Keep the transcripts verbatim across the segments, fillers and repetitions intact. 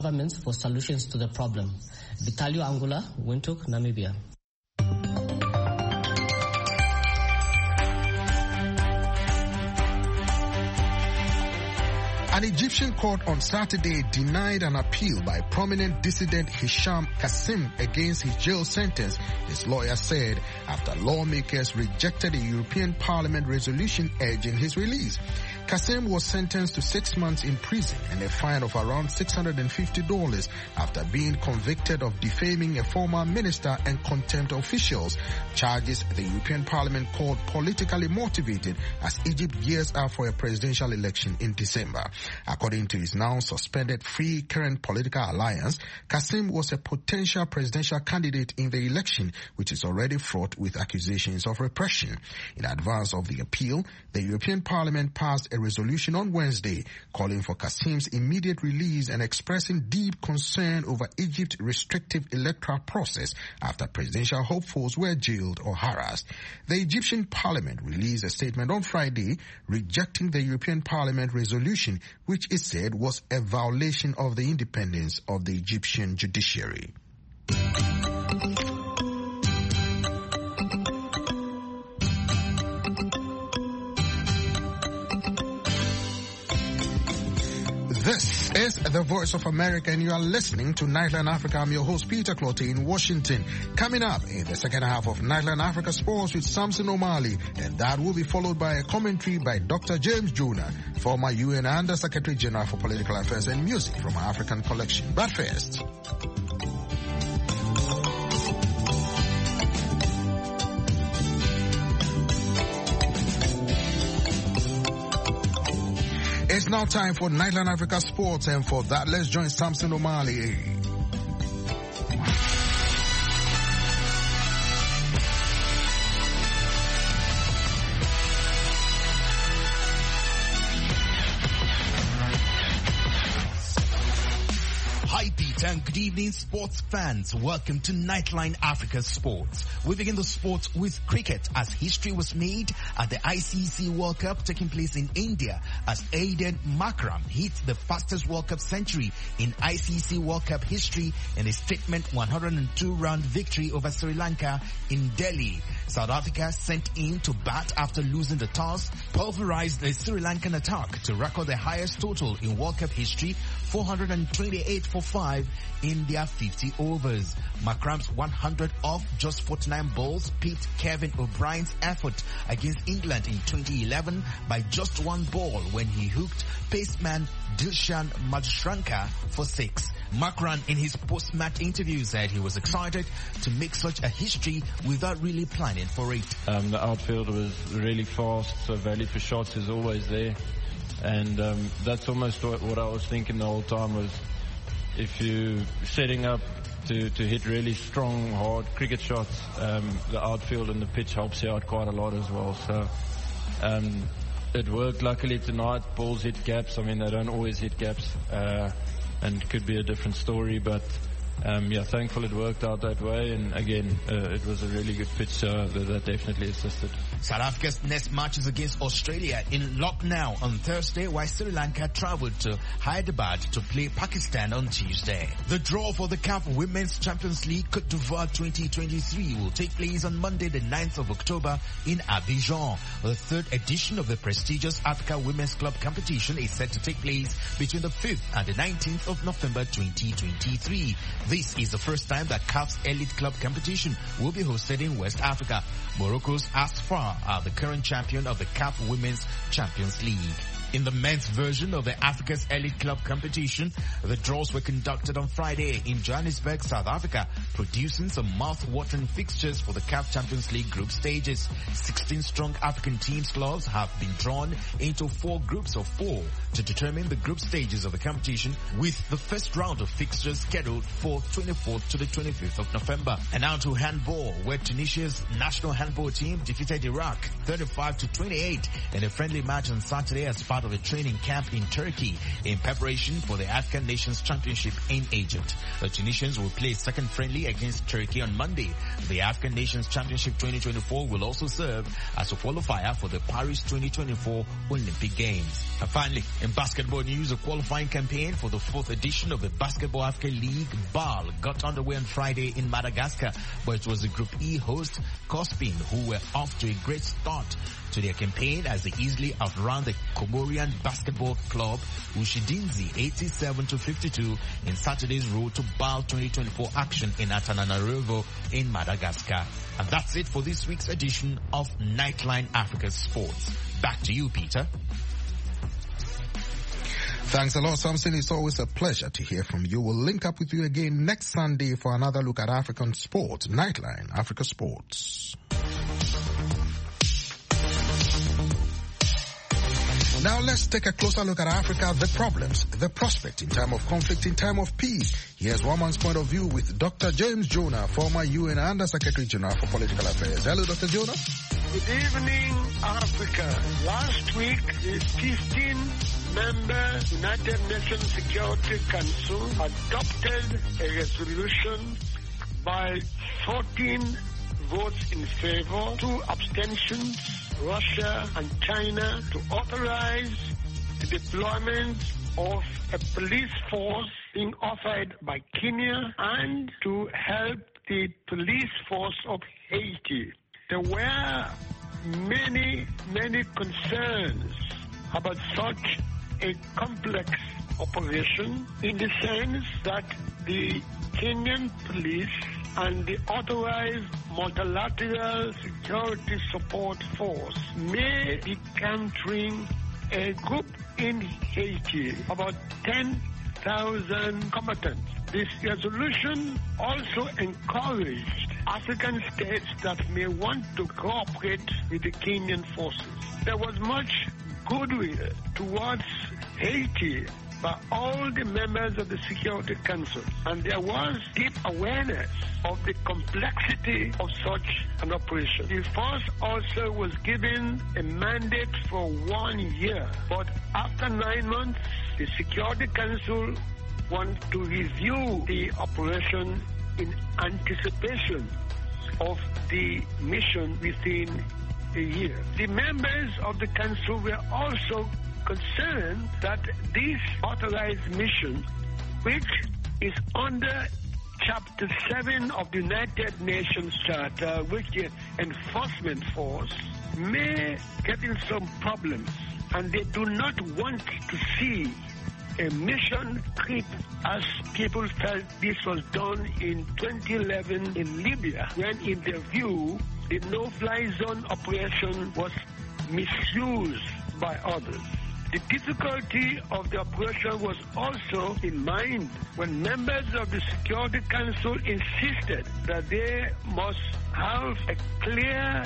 governments for solutions to the problem. Vitalio Angula, Windhoek, Namibia. An Egyptian court on Saturday denied an appeal by prominent dissident Hisham Kasim against his jail sentence, his lawyer said, after lawmakers rejected a European Parliament resolution urging his release. Kasim was sentenced to six months in prison and a fine of around six hundred fifty dollars after being convicted of defaming a former minister and contempt officials, charges the European Parliament called politically motivated as Egypt gears up for a presidential election in December. According to his now suspended Free Current Political Alliance, Kasim was a potential presidential candidate in the election, which is already fraught with accusations of repression. In advance of the appeal, the European Parliament passed a resolution on Wednesday calling for Kasim's immediate release and expressing deep concern over Egypt's restrictive electoral process after presidential hopefuls were jailed or harassed. The Egyptian Parliament released a statement on Friday rejecting the European Parliament resolution, which it said was a violation of the independence of the Egyptian judiciary. This is the Voice of America, and you are listening to Nightline Africa. I'm your host, Peter Clotte, in Washington. Coming up in the second half of Nightline Africa Sports with Samson O'Malley, and that will be followed by a commentary by Doctor James Jonah, former U N Under Secretary General for Political Affairs and Music from our African collection. But first, it's now time for Nightline Africa Sports, and for that, let's join Samson O'Malley. And good evening, sports fans. Welcome to Nightline Africa Sports. We begin the sport with cricket as history was made at the I C C World Cup taking place in India as Aiden Markram hit the fastest World Cup century in I C C World Cup history in a statement one hundred two run victory over Sri Lanka in Delhi. South Africa sent in to bat after losing the toss, pulverized the Sri Lankan attack to record the highest total in World Cup history, four hundred twenty-eight for five in their fifty overs. Markram's one hundred off just forty-nine balls beat Kevin O'Brien's effort against England in twenty eleven by just one ball when he hooked paceman Dilshan Madhushanka for six. Markram in his post-match interview said he was excited to make such a history without really planning for it. Um, the outfield was really fast, so value for shots is always there. And um, that's almost what, what I was thinking the whole time was if you're setting up to, to hit really strong, hard cricket shots, um, the outfield and the pitch helps you out quite a lot as well. So um, it worked luckily tonight. Balls hit gaps. I mean, they don't always hit gaps. Uh, and could be a different story, but Um, yeah, thankful it worked out that way, and again, uh, it was a really good pitch uh, that, that definitely assisted. South Africa's next match is against Australia in Lucknow on Thursday, while Sri Lanka travelled to Hyderabad to play Pakistan on Tuesday. The draw for the C A F Women's Champions League Côte d'Ivoire twenty twenty-three will take place on Monday the ninth of October in Abidjan. The third edition of the prestigious Africa Women's Club competition is set to take place between the fifth and the nineteenth of November twenty twenty-three. This is the first time that C A F's Elite Club competition will be hosted in West Africa. Morocco's Asfar are the current champion of the C A F Women's Champions League. In the men's version of the Africa's Elite Club competition, the draws were conducted on Friday in Johannesburg, South Africa, producing some mouth-watering fixtures for the C A F Champions League group stages. sixteen strong African teams clubs have been drawn into four groups of four to determine the group stages of the competition, with the first round of fixtures scheduled for twenty-fourth to the twenty-fifth of November. And now to handball, where Tunisia's national handball team defeated Iraq thirty-five to twenty-eight in a friendly match on Saturday as part part of a training camp in Turkey in preparation for the African Nations Championship in Egypt. The Tunisians will play second friendly against Turkey on Monday. The African Nations Championship twenty twenty-four will also serve as a qualifier for the Paris twenty twenty-four Olympic Games. And finally, in basketball news, a qualifying campaign for the fourth edition of the Basketball Africa League B A L got underway on Friday in Madagascar, where it was the Group E host, Cospin, who were off to a great start to their campaign as they easily outrun the Comorian basketball club Ushidinzi eighty-seven to fifty-two in Saturday's road to B A L twenty twenty-four action in Antananarivo in Madagascar. And that's it for this week's edition of Nightline Africa Sports. Back to you, Peter. Thanks a lot, Samson. It's always a pleasure to hear from you. We'll link up with you again next Sunday for another look at African sports. Nightline Africa Sports. Now let's take a closer look at Africa, the problems, the prospect in time of conflict, in time of peace. Here's one man's point of view with Doctor James Jonah, former U N Under Secretary General for Political Affairs. Hello, Doctor Jonah. Good evening, Africa. Last week, the fifteen-member United Nations Security Council adopted a resolution by fourteen votes in favor, two abstentions, Russia and China, to authorize the deployment of a police force being offered by Kenya and to help the police force of Haiti. There were many, many concerns about such a complex operation in the sense that the Kenyan police and the authorized multilateral security support force may be countering a group in Haiti, about ten thousand combatants. This resolution also encouraged African states that may want to cooperate with the Kenyan forces. There was much goodwill towards Haiti by all the members of the Security Council, and there was deep awareness of the complexity of such an operation. The force also was given a mandate for one year, but after nine months, the Security Council wants to review the operation in anticipation of the mission within a year. The members of the Council were also concerned that this authorized mission, which is under Chapter seven of the United Nations Charter, which is enforcement force, may get in some problems, and they do not want to see a mission creep as people felt this was done in twenty eleven in Libya, when in their view, the no-fly zone operation was misused by others. The difficulty of the operation was also in mind when members of the Security Council insisted that they must have a clear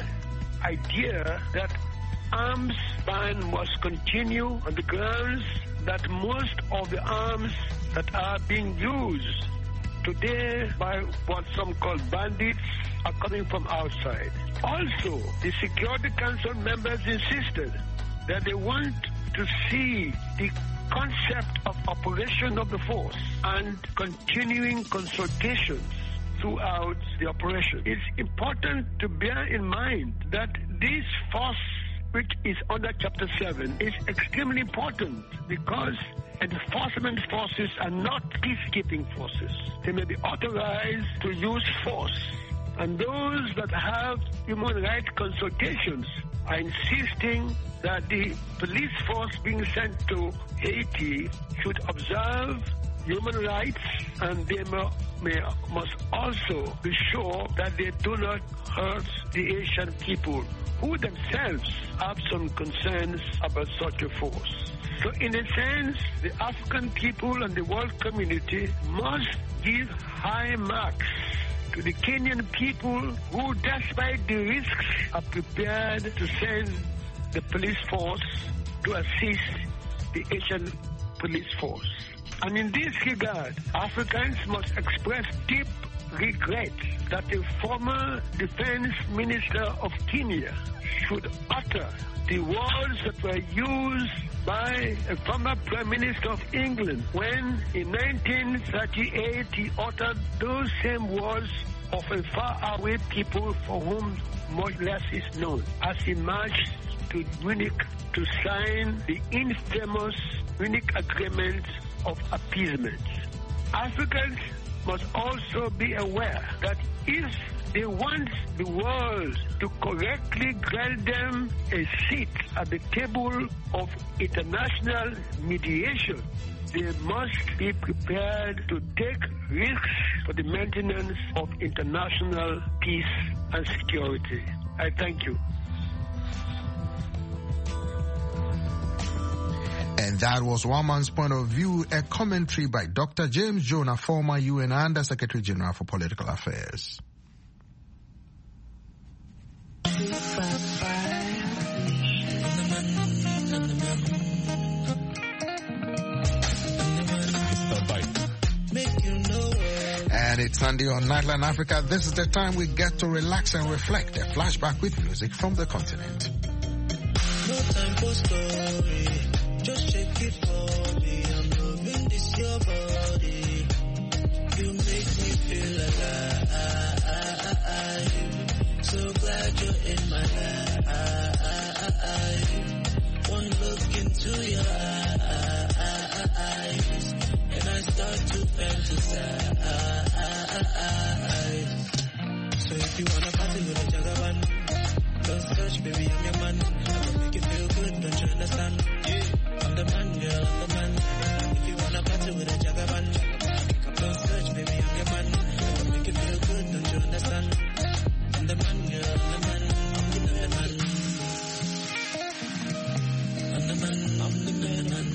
idea that arms ban must continue on the grounds that most of the arms that are being used today by what some call bandits are coming from outside. Also, the Security Council members insisted that they want to see the concept of operation of the force and continuing consultations throughout the operation. It's important to bear in mind that this force, which is under Chapter seven, is extremely important because enforcement forces are not peacekeeping forces. They may be authorized to use force, and those that have human rights consultations are insisting that the police force being sent to Haiti should observe human rights, and they may, may, must also be sure that they do not hurt the Haitian people, who themselves have some concerns about such a force. So in a sense, the African people and the world community must give high marks to the Kenyan people who, despite the risks, are prepared to send the police force to assist the Haitian police force. And in this regard, Africans must express deep regret that the former defense minister of Kenya should utter the words that were used by a former Prime Minister of England when in nineteen thirty-eight he uttered those same words of a faraway people for whom much less is known, as he marched to Munich to sign the infamous Munich Agreement of Appeasement. Africans must also be aware that if they want the world to correctly grant them a seat at the table of international mediation, they must be prepared to take risks for the maintenance of international peace and security. I thank you. And that was one man's point of view, a commentary by Doctor James Jonah, former U N Under Secretary General for Political Affairs. And it's Sunday on Nightline Africa. This is the time we get to relax and reflect. A flashback with music from the continent. No time for story. Just check it for me. I'm loving this your body. You make me feel alive. So glad you're in my life. One look into your eyes, and I start to fantasize. So if you wanna party with a jagaban, don't search, baby, I'm your man. I'll make you feel good, don't you understand? I'm the man, girl, I'm the man. If you wanna party with a jagaban, don't search, baby, I'm your man. I'll make you feel good, don't you understand? I'm the man, girl, I'm the man. I'm the man. I'm the man, I'm the man.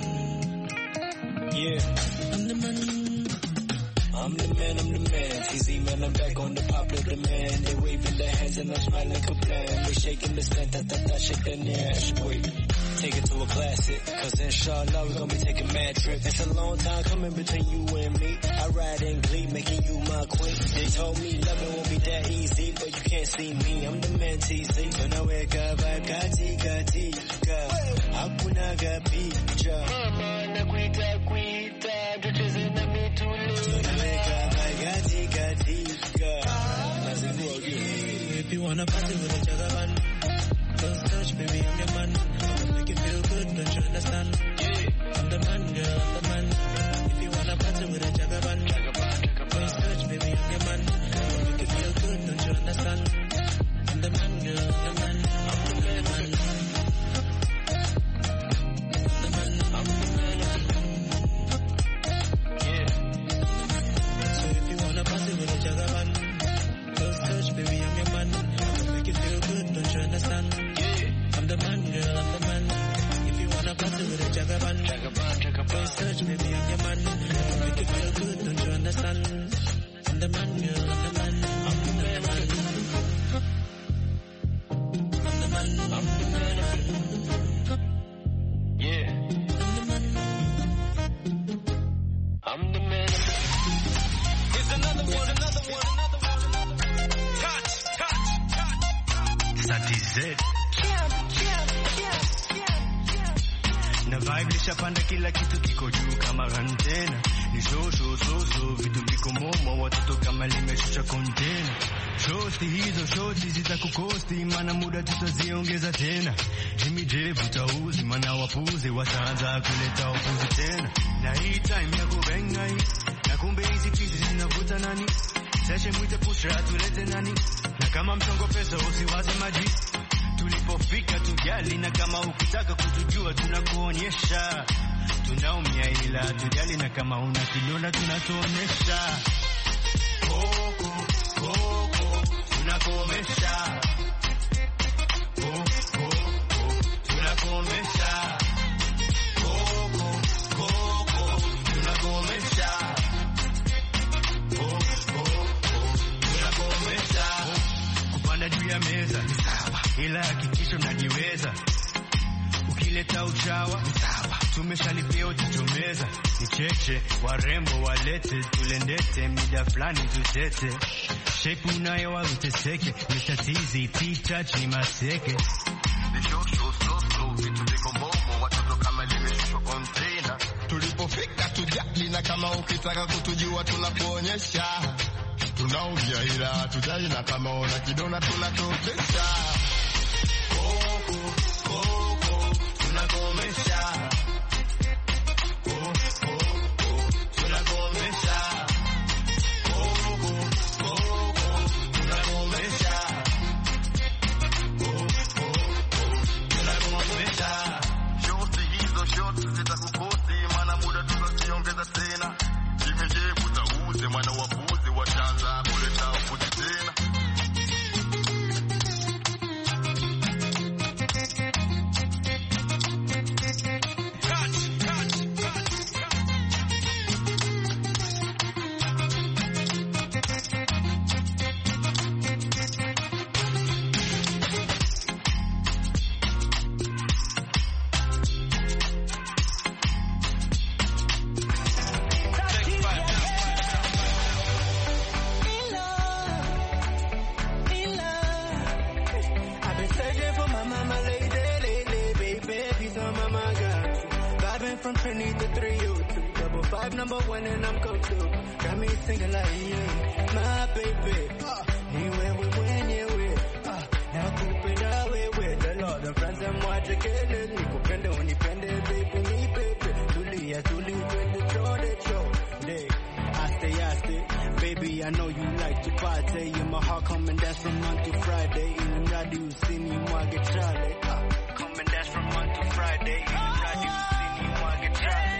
Yeah, I'm the man. I'm the man, I'm the man. T Z man, I'm back on the popular demand. They waving their hands and I'm smiling like a plan. They shaking the stand, that, that, that, shake their ass. Wait, take it to a classic. Cause inshallah, we're gonna be taking mad trips. It's a long time coming between you and me. I ride in glee, making you my queen. They told me loving won't be that easy, but you can't see me. I'm the man, T Z. When I wake up, I kati kati ka. Hakuna gapicha. Mama, nakuita kuita. Tucheze na mituli. If you wanna party with a jagaban, don't search, baby, I'm your man. I'll make you feel good, don't you understand? I'm the man, girl, I'm the man. If you wanna party with a jagaban, don't search, baby, I'm your man. I'll make you feel good, don't you understand? I'm the man, girl, I'm the man. I'm the man, man. I'm the man, I'm the man. Yeah. So if you wanna party with a jagaban, don't search, baby, I'm your man. I'll make you feel good, don't you understand? I'm the man, girl, I'm the man. If you wanna party with a jagaban, don't search, baby, I'm your man. I'll make you feel good, don't you understand? I'm the man, girl, I'm the man. I'm the man, man. I'm the man, I'm the man. Yeah. I'm the man. I'm the man. Here's another one, another one, another one, another one. Touch, touch, touch. That is it. Na vibe lishapanda, kila kitu kiko juu kama antena. Ni show show show show, vitu viko momo, watoto kama limeshusha container. Shosti hizo shosti zitakukosti, mana muda tutaziongeza tena. Jimmy J utauzi, mana wapuzi wataanza kuleta upuzi tena. Na hii time ya kubenga hii, na kumbe hizi pisi zinavuta nani. Session mwite pusha tulete nani. Na kama mchongo pesa usiwaze maji. Tulipofika tujali, na kama ukitaka kutujua tunakuonyesha. Tunaumia ila tujali, na kama una kidonda tunatuonesha. Koko, koko, tunakomesha. Koko, koko, tunakomesha. Koko, koko, tunakomesha. Koko, koko, tunakomesha. Kupanda juu ya meza ila hakikisha mnajiweza. Ukileta uchawa tumeshalipia ututumeza. Nicheche, warembo walete, tulendete, mida flani tutete. Shape unayo wa uteseke, Mister Tizi, T-Touch ni maseke. The show show so slow, vitu viko momo, watoto kama limeshushwa container. Tulipofika tujali na kama ukitaka kutujua tunakuonyesha. Tunaumia ila tujali na kama ona kidona tunatokesha. Koko, koko, tunakomesha. Koko, koko, tunakomesha. Koko, koko, tunakomesha. Koko, tunakomesha. Shoti hizo shoti zitakukosi, maana muda tunaziongeza tena. Jimeje kutauze mwana wapuzi wataanza kuleta upuzi tena. Number one and I'm go to. Got me singing like yeah, my baby. Uh, anywhere we win, yeah we. Uh, now keep it away with the Lord of friends and watch again. Nico Pende, unipende, baby, me baby. Tulia, Tulia, Pende, Jordan, show. Day, I stay, I stay. Baby, I know you like to party. In my heart, come and dance from Monday to Friday. In the radio, you see me, I get Charlie. Uh, come and dance from Monday to Friday. In the radio, you see me, I get Charlie.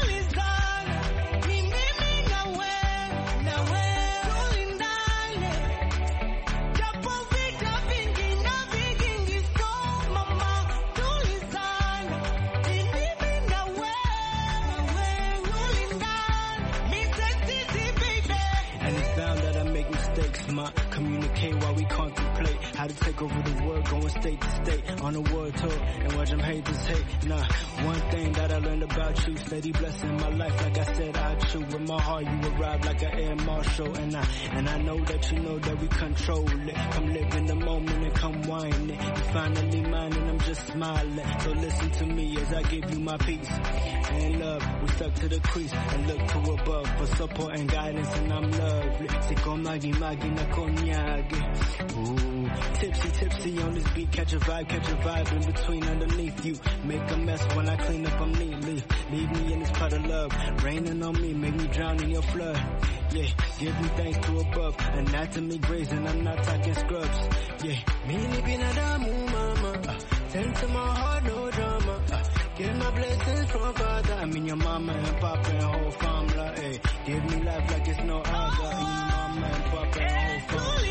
Communicate while we contemplate how to take over the world, going state to state on a world tour and watch them haters hate. Nah, one thing that I learned about you, steady blessing my life. Like I said, I chew with my heart. You arrive like an air marshal, and I and I know that you know that we control it. Come live in the moment and come whine it. You finally mine and I'm just smiling. So listen to me as I give you my peace and love. We stuck to the crease and look to above for support and guidance, and I'm lovely. Siko magi magi na konyage. Ooh, tipsy tipsy on this beat, catch a vibe, catch a vibe in between, underneath you. Make a mess when I clean up, I'm neatly. Leave me in this pot of love, raining on me, make me drown in your flood. Yeah, give me thanks to above, anatomy grazing, I'm not talking scrubs. Yeah, me binadamu mama, uh, tend to my heart, no drama. Uh, get my blessings from Father. I mean your mama and papa and whole family. Hey, give me life like it's no other. I mean mama and papa and whole family.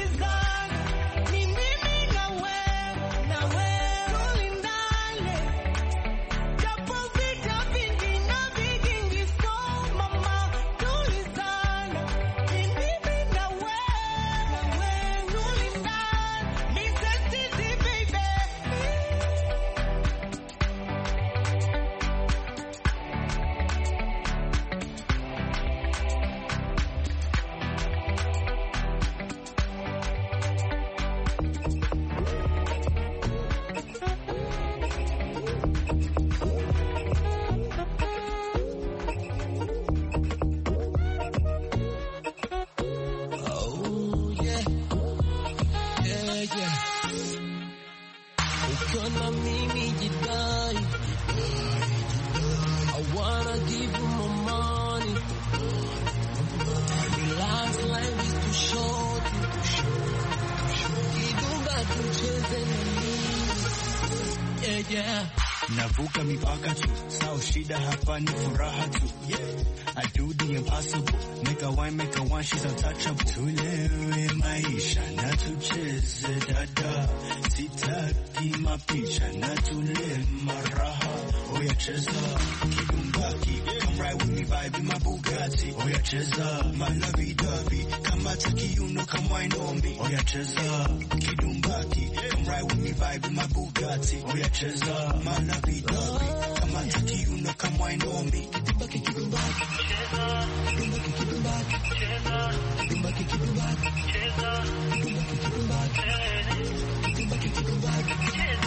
Navuka mipaka tu, sao shida hapa ni furaha tu. Yeah, I do the impossible. Make a wine, make a wine, she's untouchable. Tulewe maisha na tucheze dada. Sitaki mapicha na tule maraha. Oya cheza kidumbaki, come ride with me, vibe in my Bugatti. Oya cheza my lovey-dovey, kamata kiuno, come wine on me. Oya cheza kidumbaki, come ride with me, vibe in my Bugatti. Oya cheza my lovey lovey-dovey. Come on, take you know, come wine on me. Get the bucket, keep it back. Get the bucket, keep it back. Get the bucket, keep it back. Get the bucket, keep it back. Get the bucket, keep it back. Get the bucket, keep it back. Get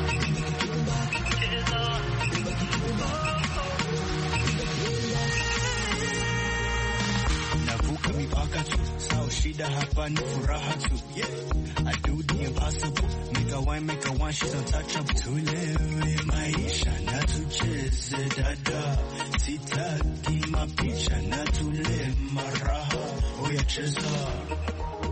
the bucket, keep it back. Navuka mipaka tu, sao shida hapa ni furaha tu. Yeah, I do the impossible. Make a wine, make a wine, she's untouchable. Tulewe maisha na tucheze dada. Sitaki mapicha na tule maraha. Oya cheza.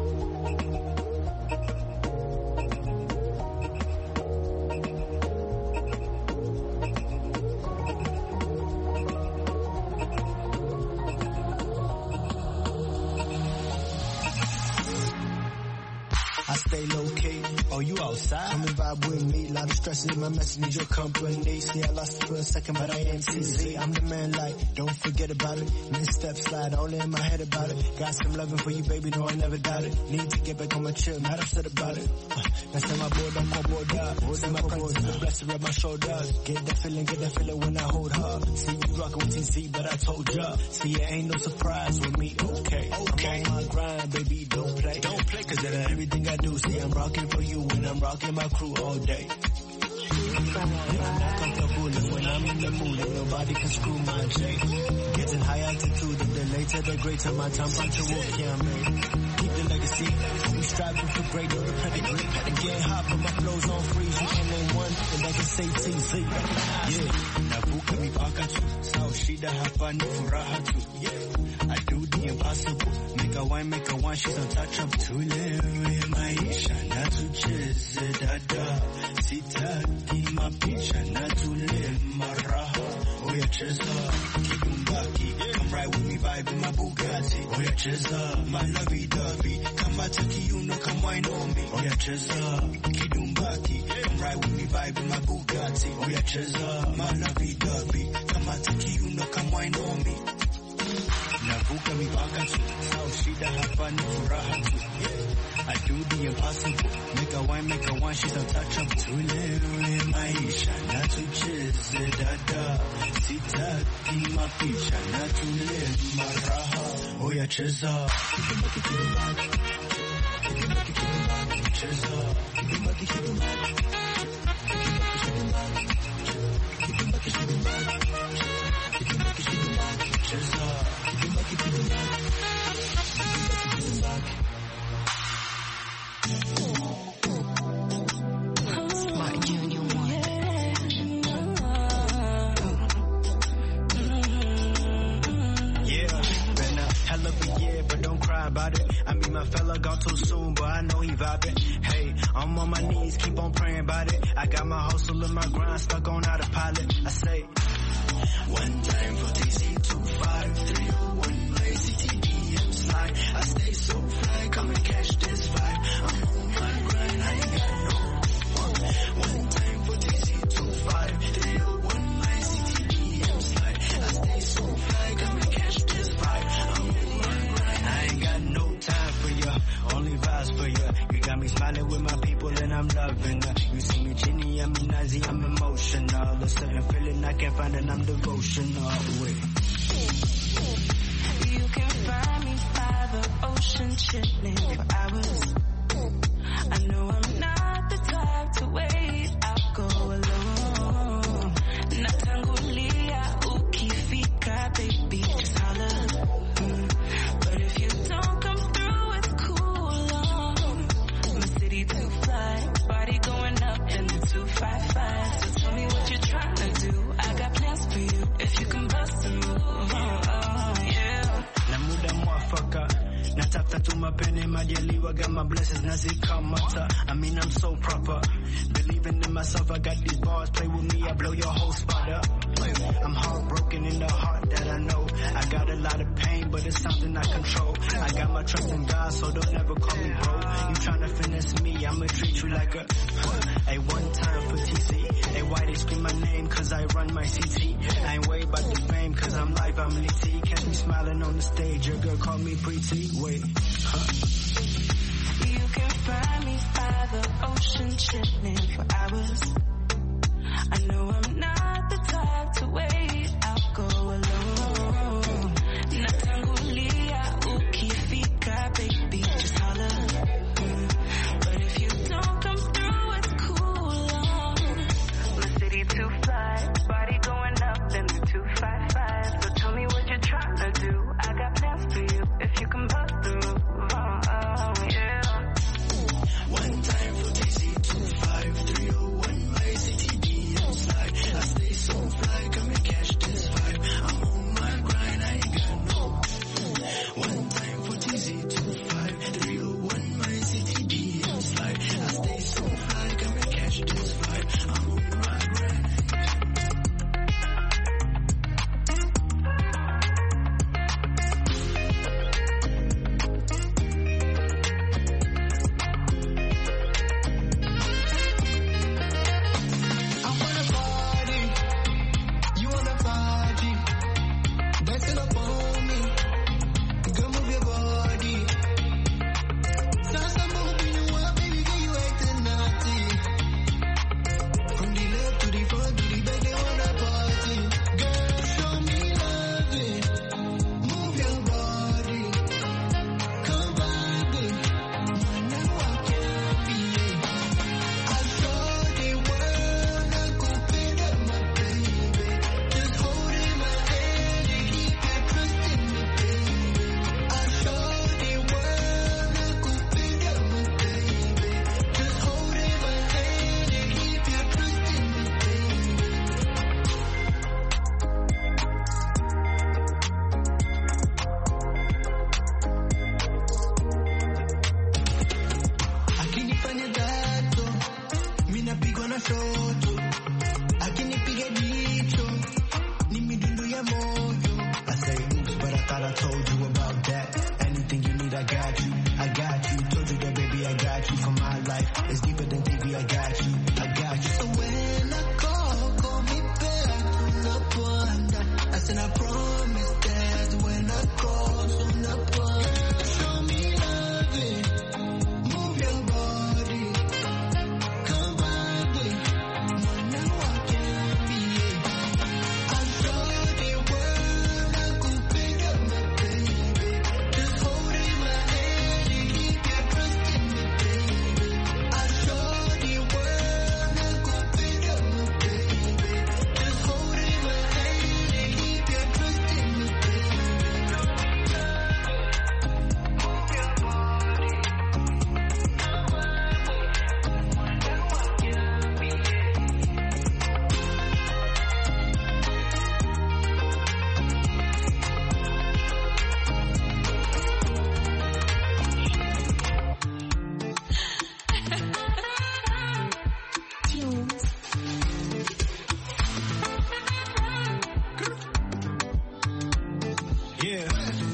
I stay low-key, oh you outside? Come and vibe with me, lot of stress in my message, need your company. See I lost it for a second, but I ain't T Z. I'm the man like, don't forget about it. Misstep slide, only in my head about it. Got some loving for you, baby, no I never doubt it. Need to get back on my chill, not upset about it. Uh, Next time I board, I'm call board up. See my presence, bless her at my shoulders. Get that feeling, get that feeling when I hold her. See you rockin' with T Z, but I told ya. See it ain't no surprise with me, okay. Okay. I'm on my grind, baby, don't play. Don't play, cause that everything I do. See, I'm rocking for you when I'm rocking my crew all day. I'm not comfortable when I'm in the mood and nobody can screw my J. Getting high altitude and the later the greater my time punch a walk, yeah, I made. Keep the legacy, we striving for greater, the pedigree. And getting hot but my flows on freeze. You can name one and I can say T Z. Yeah, navuka mipaka tu, sao shida hapa ni furaha tu. Yeah, I do the impossible. Make a wine, make a wine, she's untouchable. Tulewe maisha na tucheze dada. Sitaki mapicha na tule maraha. Oya cheza, kidumbaki. Come ride with me, vibe in my Bugatti. Oya cheza, my lovey-dovey. Kama taki you know, come wine on me. Oya cheza, kidumbaki. Come ride with me, vibe in my Bugatti. Oya cheza, my lovey-dovey. Kama taki you know, come wine on me. Navuka mipaka tu, sao shida hapa ni furaha tu. I do the impossible, make a wine, make a wine, she's untouchable. Tulewe maisha na tucheze dada. Sitaki mapicha na tule maraha. Oya cheza. Cheza. About it. I mean my fella gone too soon, but I know he vibing. Hey, I'm on my knees, keep on praying about it. I got my hustle and my grind stuck on autopilot. I say, one time for T Z two five three oh one, my C T D M slide. I stay so fly, come and catch this vibe. I'm on my grind, I ain't got no one. One time for T Z two five three oh one, my C T D M slide. I stay so fly, come and catch this vibe. I'm on my grind, I ain't got no time for ya, only vibes for ya. You got me smiling with my people and I'm loving her. You see me Ginny, I'm nazi, I'm emotional. A certain feeling I can't find and I'm devotional. Wait. You can find me by the ocean chilling for hours. I know I'm not the type to wait, I'll go alone. Natangulia ukifika, baby, just holler. Mm. But if you don't come through, it's cool on. My city to fly, body going up in the two five five. So tell me what you're trying to do. I got plans for you, if you can bust a move. Oh, oh, yeah. Na muda mwafaka, natafuta tu mapene majaliwa, got my blessings nazikamata. I mean I'm so proper, believing in myself. I got these bars, play with me, I blow your whole spot up. I'm heartbroken in the heart that I know. I got a lot of pain, but it's something I control. I got my trust in God, so don't ever call me bro. You tryna finesse me, I'ma treat you like a hey, one time for T C. Hey, why they scream my name? Cause I run my C T. I ain't worried about the fame, cause I'm live, I'm litty. Catch me smiling on the stage, your girl call me pretty. Wait, huh? You can find me by the ocean chilling for hours. I know I'm not the type to wait, I'll go alone. Natangulia ukifika, baby, just holler. Mm. But if you don't come through, it's cool. Oh. My city too fly, body going up, then the two five five. So tell me what you're trying to do. I got plans for you if you can bust through. Oh, oh yeah. One time for T C two five three oh one, my city D M slide. I stay so fly, come and catch this vibe. I'm on my grind, I ain't got no. One time for T C two five three oh one, my city D M slide. I stay so fly, come and catch this vibe. I'm on my grind. I wanna party, you wanna party, dancing up on me, girl move your body. Salsa moving you up, baby girl you acting naughty. From the left to the front to the back they wanna party. Girl show me loving, move your body, come vibe with, you know I can't be. I saw the world, I could pick up my baby. Just holding my hand and keep your trust in me, baby. I saw the world, I could pick up my baby. Just holding my hand and keep your trust in me, baby. Akinifanya dato, mimi napigwa na shoto. Akinipiga jicho, ni midundo ya moyo. I say oops, but I thought I told you about that. Anything you need, I got you. I got you. Told you that, baby, I got you. For my life, it's deeper than T V. I got you. I got you. So when I call, call me back to the point. I said I promise that when I call, so the point. Show me loving, move your body, come vibe with, now I can't be. I saw the world, I could pick up my baby. Just holding my hand and keep your trust in me, baby. I saw the world, I could pick up my baby. Just holding my hand and keep your trust in me, baby. Yeah.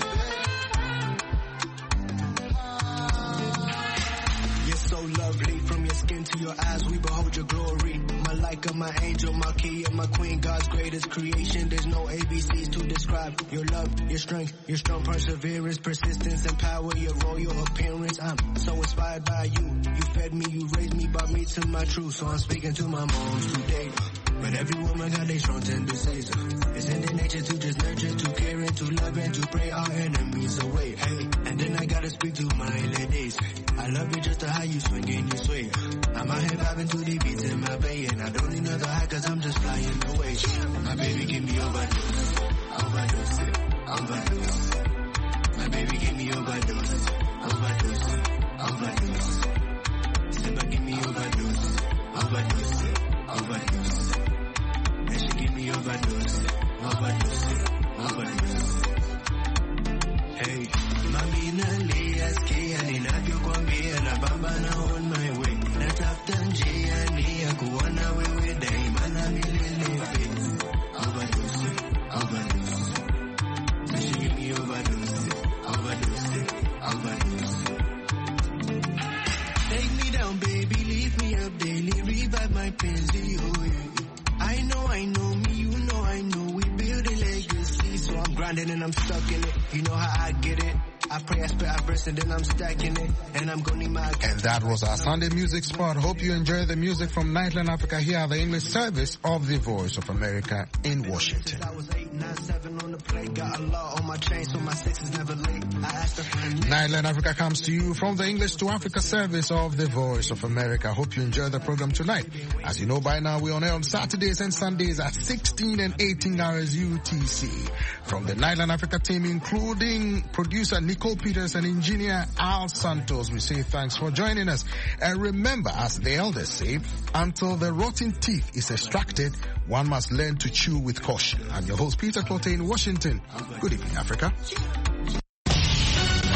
You're so lovely, from your skin to your eyes, we behold your glory. Malika, my angel, my key, my queen, God's greatest creation. There's no A B Cs to describe your love, your strength, your strong perseverance, persistence, and power, your royal appearance. I'm so inspired by you. You fed me, you raised me, brought me to my truth. So I'm speaking to my moms today. But every woman got a strong tendencies. It's in their nature to just nurture, to care, and to love, and to pray our enemies away. Hey, and then I gotta speak to my ladies. I love you just to how you swing and you sway. I'm out here vibing to the beats in my bay, and I don't need another high cause I'm just flying away. My baby give me overdose, overdose, overdose. My baby give me overdose, overdose, overdose. Simba give me overdose, overdose, overdose. And she give me overdose, overdose, overdose. Hey, mami naliasikia ninavyokwambia na bamba na on my way. Natafuta njia ni ya kuona wewe daima na milele. Overdose, overdose. And she give me overdose, overdose, overdose. Take me down, baby, leave me up daily, revive my penzi, oh yeah. I know, I know me, you know, I know we build a legacy. So I'm grinding and I'm stuck in it, you know how I get it. I pray, I spit, I burst, and then I'm stacking it. And I'm gonna need my... And that was our Sunday music spot. Hope you enjoy the music from Nightline Africa here at the English service of the Voice of America in Washington. Nightline Africa comes to you from the English to Africa service of the Voice of America. Hope you enjoy the program tonight. As you know by now, we're on air on Saturdays and Sundays at sixteen and eighteen hours U T C. From the Nightline Africa team, including producer Nicole Peters and engineer Al Santos, we say thanks for joining us. And remember, as the elders say, until the rotten teeth is extracted, one must learn to chew with caution. I'm your host, Peter Clotte in Washington. Good evening, Africa.